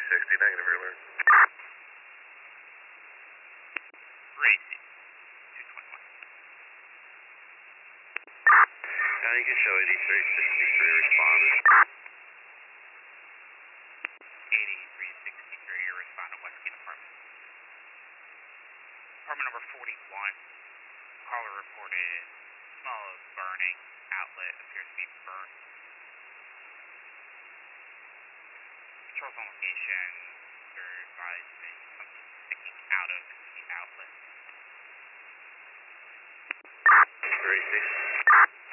360, negative rear alert. Gracie, 221. Now you can show 8363 responded. 8363, you're responding Westgate Apartment. Apartment number 41. Caller reported smell of burning. Outlet appears to be burnt. Controls on location. They're advised that something sticking out of the outlet. Gracie.